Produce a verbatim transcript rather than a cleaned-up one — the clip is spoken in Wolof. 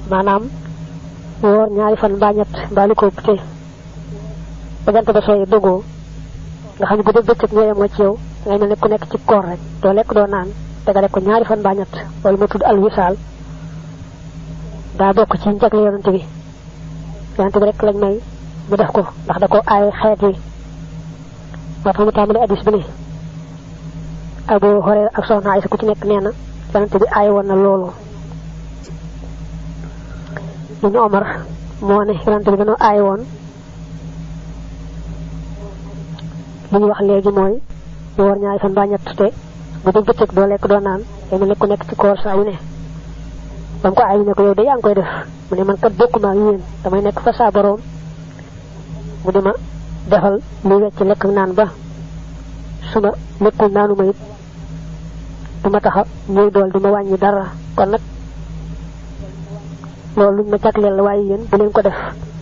maanaam woor ñaari fan mbaa ñett mbaa lu ko te ba jant ba sooy dogoo nga xam ne bu dee bëccëg ñoo yemoo ci yow ngay mel ne ku nekk ci koor rek doo lekk doo naan tegale ko ñaari fan mbaa ñett loolu ma tudd alwisaal daa bokk ci njagle yonante bi yonante bi rek lañ may mu def ko ndax da ko aaye xeet yi moo tax mu tàmbali addis bi ne Abu Hurayra ak soxna Aysa ku ci nekk nee na yonante bi aaye woon na loolu Ibnu Omar moo ne yonante bi dañoo aaye woon li ñu wax léegi mooy woor ñaari fan mbaa ñett te bu dee bëccëg doo lekk doo naan day mel ne ku nekk ci koor saa yu ne bam ko aaye ne ko yow de yaa ngi koy def mu ne man kat bokkuma ak yéen damay nekk fa saa boroom mu di ma defal lu wecc lekk naan ba su ma lekkul naanu ma it du ma taxa ñuy dool du ma wàññi dara kon nag loolu luñ ma jagleel la waaye yéen bu leen ko def